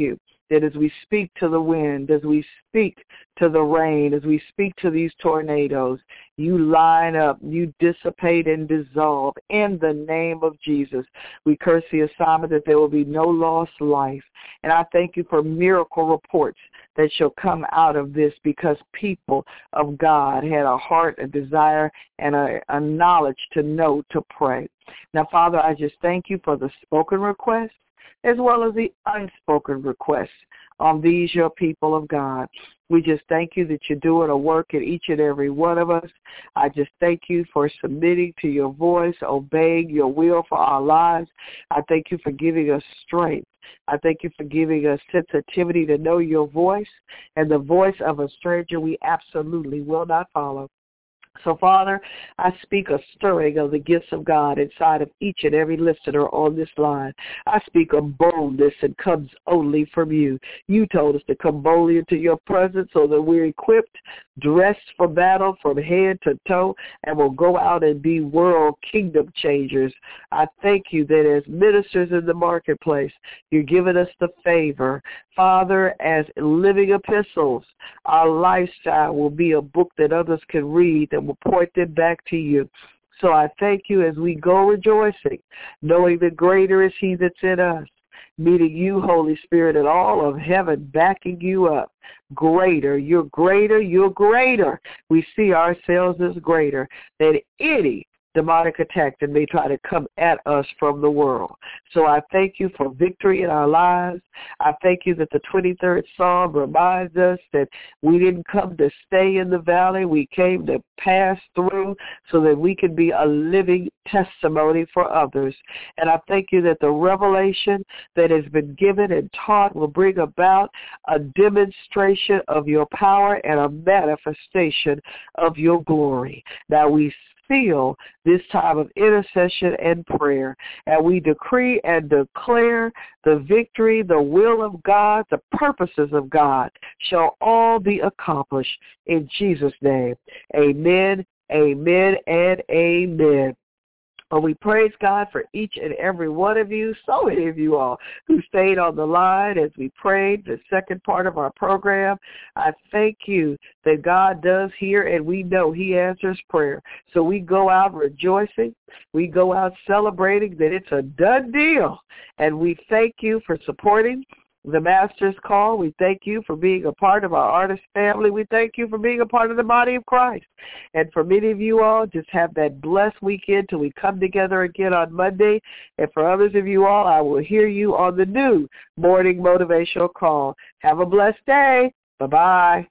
that as we speak to the wind, as we speak to the rain, as we speak to these tornadoes, you line up, you dissipate and dissolve in the name of Jesus. We curse the assignment that there will be no lost life. And I thank you for miracle reports that shall come out of this because people of God had a heart, a desire, and a, a knowledge to know to pray. Now, Father, I just thank you for the spoken requests as well as the unspoken requests on these, your people of God. We just thank you that you're doing a work in each and every one of us. I just thank you for submitting to your voice, obeying your will for our lives. I thank you for giving us strength. I thank you for giving us sensitivity to know your voice, and the voice of a stranger we absolutely will not follow. So, Father, I speak a stirring of the gifts of God inside of each and every listener on this line. I speak a boldness that comes only from you. You told us to come boldly into your presence so that we're equipped, dressed for battle from head to toe, and will go out and be world kingdom changers. I thank you that as ministers in the marketplace, you're giving us the favor. Father, as living epistles, our lifestyle will be a book that others can read that will point them back to you. So I thank you as we go rejoicing, knowing that greater is he that's in us, meeting you, Holy Spirit, and all of heaven backing you up. Greater, you're greater, you're greater. We see ourselves as greater than any demonic attack that may try to come at us from the world. So I thank you for victory in our lives. I thank you that the twenty-third Psalm reminds us that we didn't come to stay in the valley. We came to pass through so that we can be a living testimony for others. And I thank you that the revelation that has been given and taught will bring about a demonstration of your power and a manifestation of your glory. Now we seal this time of intercession and prayer, and we decree and declare the victory, the will of God, the purposes of God shall all be accomplished in Jesus' name. Amen, amen, and amen. Well, we praise God for each and every one of you, so many of you all who stayed on the line as we prayed the second part of our program. I thank you that God does hear, and we know he answers prayer. So we go out rejoicing. We go out celebrating that it's a done deal. And we thank you for supporting the Master's Call. We thank you for being a part of our artist family. We thank you for being a part of the body of Christ. And for many of you all, just have that blessed weekend till we come together again on Monday. And for others of you all, I will hear you on the new Morning Motivational Call. Have a blessed day. Bye-bye.